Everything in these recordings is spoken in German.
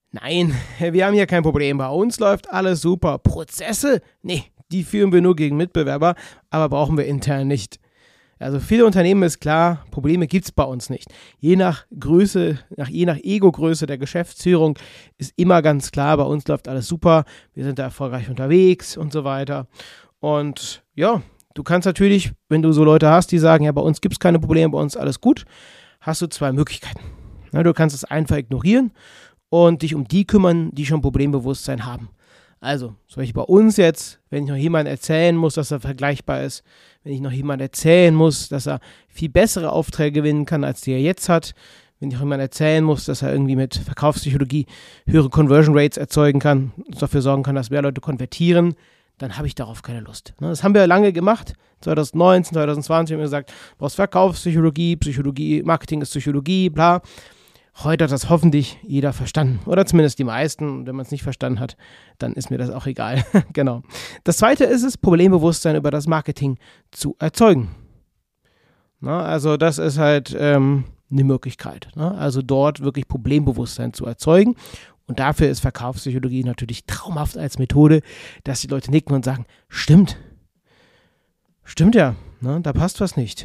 Nein, wir haben hier kein Problem. Bei uns läuft alles super. Prozesse? Nee, die führen wir nur gegen Mitbewerber, aber brauchen wir intern nicht. Also viele Unternehmen ist klar, Probleme gibt es bei uns nicht. Je nach Größe, je nach Ego-Größe der Geschäftsführung ist immer ganz klar, bei uns läuft alles super, wir sind da erfolgreich unterwegs und so weiter. Und ja, du kannst natürlich, wenn du so Leute hast, die sagen, ja, bei uns gibt es keine Probleme, bei uns ist alles gut, hast du zwei Möglichkeiten. Ja, du kannst es einfach ignorieren und dich um die kümmern, die schon Problembewusstsein haben. Also, zum Beispiel bei uns jetzt, wenn ich noch jemandem erzählen muss, dass er vergleichbar ist, wenn ich noch jemandem erzählen muss, dass er viel bessere Aufträge gewinnen kann, als die er jetzt hat, wenn ich noch jemandem erzählen muss, dass er irgendwie mit Verkaufspsychologie höhere Conversion Rates erzeugen kann, dafür sorgen kann, dass mehr Leute konvertieren, dann habe ich darauf keine Lust. Das haben wir lange gemacht, 2019, 2020 haben wir gesagt, du brauchst Verkaufspsychologie, Marketing ist Psychologie, bla. Heute hat das hoffentlich jeder verstanden. Oder zumindest die meisten. Und wenn man es nicht verstanden hat, dann ist mir das auch egal. Genau. Das zweite ist es, Problembewusstsein über das Marketing zu erzeugen. Also das ist halt eine Möglichkeit. Also dort wirklich Problembewusstsein zu erzeugen. Und dafür ist Verkaufspsychologie natürlich traumhaft als Methode, dass die Leute nicken und sagen, stimmt ja, da passt was nicht.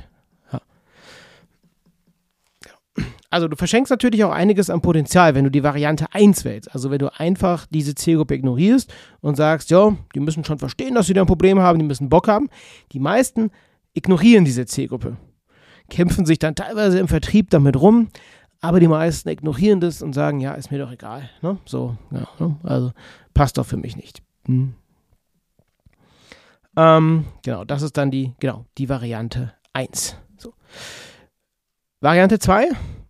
Also du verschenkst natürlich auch einiges an Potenzial, wenn du die Variante 1 wählst. Also wenn du einfach diese Zielgruppe ignorierst und sagst, ja, die müssen schon verstehen, dass sie da ein Problem haben, die müssen Bock haben. Die meisten ignorieren diese Zielgruppe, kämpfen sich dann teilweise im Vertrieb damit rum, aber die meisten ignorieren das und sagen, ja, ist mir doch egal. Ne? So, ja, also passt doch für mich nicht. Genau, das ist dann die Variante 1. So. Variante 2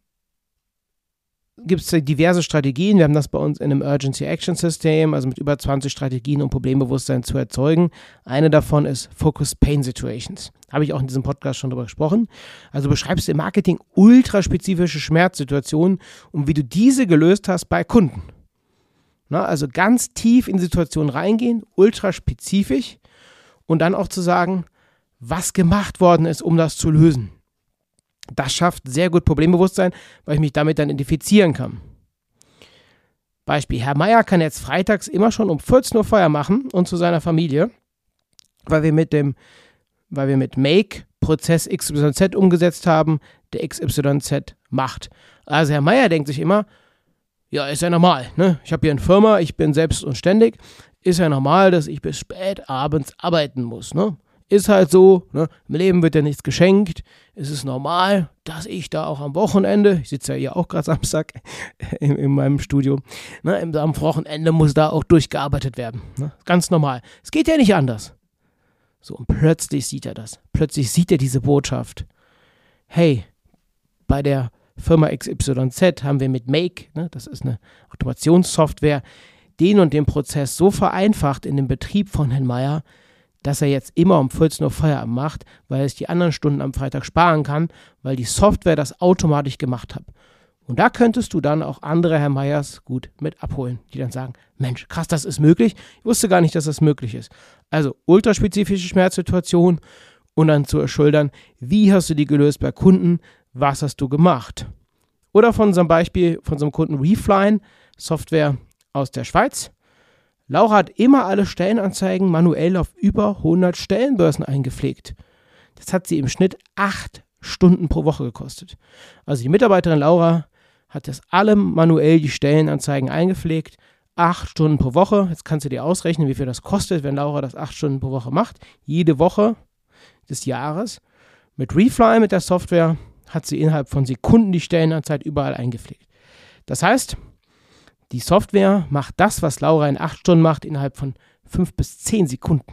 gibt es diverse Strategien. Wir haben das bei uns in einem Urgency Action System, also mit über 20 Strategien, um Problembewusstsein zu erzeugen. Eine davon ist Focus Pain Situations. Habe ich auch in diesem Podcast schon drüber gesprochen. Also beschreibst du im Marketing ultraspezifische Schmerzsituationen und wie du diese gelöst hast bei Kunden. Also ganz tief in die Situation reingehen, ultraspezifisch und dann auch zu sagen, was gemacht worden ist, um das zu lösen. Das schafft sehr gut Problembewusstsein, weil ich mich damit dann identifizieren kann. Beispiel, Herr Meier kann jetzt freitags immer schon um 14 Uhr Feuer machen und zu seiner Familie, weil wir mit Make Prozess XYZ umgesetzt haben, der XYZ macht. Also Herr Meier denkt sich immer, ja, ist ja normal, ne? Ich habe hier eine Firma, ich bin selbst und ständig, ist ja normal, dass ich bis spät abends arbeiten muss, ne? Ist halt so, ne? Im Leben wird ja nichts geschenkt. Es ist normal, dass ich da auch am Wochenende, ich sitze ja hier auch gerade Samstag in meinem Studio, ne? Am Wochenende muss da auch durchgearbeitet werden. Ne? Ganz normal. Es geht ja nicht anders. So, und plötzlich sieht er das. Plötzlich sieht er diese Botschaft. Hey, bei der Firma XYZ haben wir mit Make, ne? Das ist eine Automationssoftware, den und den Prozess so vereinfacht in dem Betrieb von Herrn Meier, dass er jetzt immer um 14 Uhr Feierabend macht, weil er sich die anderen Stunden am Freitag sparen kann, weil die Software das automatisch gemacht hat. Und da könntest du dann auch andere Herr Meyers gut mit abholen, die dann sagen, Mensch, krass, das ist möglich. Ich wusste gar nicht, dass das möglich ist. Also ultraspezifische Schmerzsituation und dann zu erschildern, wie hast du die gelöst bei Kunden, was hast du gemacht. Oder von unserem Beispiel, von unserem Kunden Refline, Software aus der Schweiz. Laura hat immer alle Stellenanzeigen manuell auf über 100 Stellenbörsen eingepflegt. Das hat sie im Schnitt 8 Stunden pro Woche gekostet. Also die Mitarbeiterin Laura hat das alle manuell die Stellenanzeigen eingepflegt, 8 Stunden pro Woche. Jetzt kannst du dir ausrechnen, wie viel das kostet, wenn Laura das 8 Stunden pro Woche macht. Jede Woche des Jahres. Mit Refly, mit der Software, hat sie innerhalb von Sekunden die Stellenanzeige überall eingepflegt. Das heißt, die Software macht das, was Laura in 8 Stunden macht, innerhalb von 5 bis 10 Sekunden.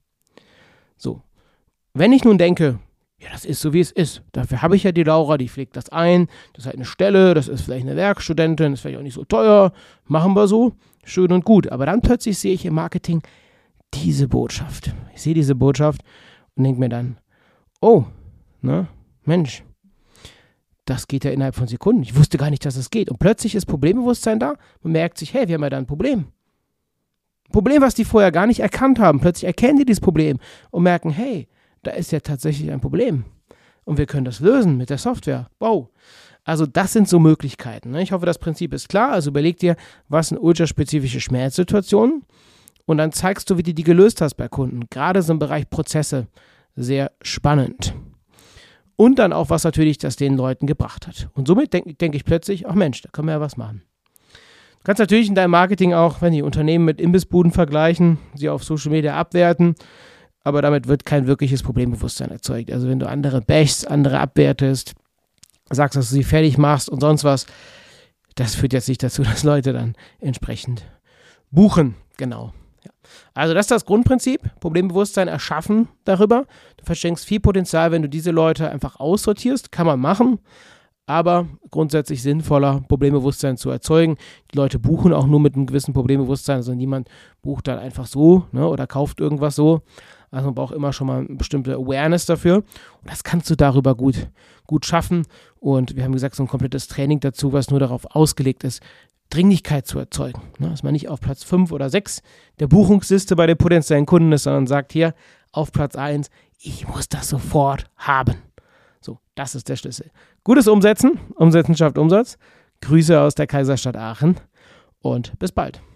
So, wenn ich nun denke, ja, das ist so, wie es ist. Dafür habe ich ja die Laura, die pflegt das ein. Das ist halt eine Stelle, das ist vielleicht eine Werkstudentin, das ist vielleicht auch nicht so teuer. Machen wir so, schön und gut. Aber dann plötzlich sehe ich im Marketing diese Botschaft. Ich sehe diese Botschaft und denke mir dann, oh, ne, Mensch, das geht ja innerhalb von Sekunden. Ich wusste gar nicht, dass es geht. Und plötzlich ist Problembewusstsein da. Man merkt sich, hey, wir haben ja da ein Problem. Problem, was die vorher gar nicht erkannt haben. Plötzlich erkennen die dieses Problem und merken, hey, da ist ja tatsächlich ein Problem. Und wir können das lösen mit der Software. Wow. Also das sind so Möglichkeiten. Ne? Ich hoffe, das Prinzip ist klar. Also überleg dir, was sind ultraspezifische Schmerzsituationen und dann zeigst du, wie du die gelöst hast bei Kunden. Gerade so im Bereich Prozesse sehr spannend. Und dann auch, was natürlich das den Leuten gebracht hat. Und somit denke ich plötzlich, ach Mensch, da können wir ja was machen. Du kannst natürlich in deinem Marketing auch, wenn die Unternehmen mit Imbissbuden vergleichen, sie auf Social Media abwerten, aber damit wird kein wirkliches Problembewusstsein erzeugt. Also wenn du andere bashst, andere abwertest, sagst, dass du sie fertig machst und sonst was, das führt jetzt nicht dazu, dass Leute dann entsprechend buchen. Genau. Ja. Also das ist das Grundprinzip, Problembewusstsein erschaffen darüber. Du verschenkst viel Potenzial, wenn du diese Leute einfach aussortierst, kann man machen, aber grundsätzlich sinnvoller, Problembewusstsein zu erzeugen. Die Leute buchen auch nur mit einem gewissen Problembewusstsein, also niemand bucht dann einfach so, ne, oder kauft irgendwas so. Also man braucht immer schon mal eine bestimmte Awareness dafür und das kannst du darüber gut schaffen und wir haben gesagt, so ein komplettes Training dazu, was nur darauf ausgelegt ist, Dringlichkeit zu erzeugen. Ne, dass man nicht auf Platz 5 oder 6 der Buchungsliste bei den potenziellen Kunden ist, sondern sagt hier auf Platz 1, ich muss das sofort haben. So, das ist der Schlüssel. Gutes Umsetzen. Umsetzen schafft Umsatz. Grüße aus der Kaiserstadt Aachen und bis bald.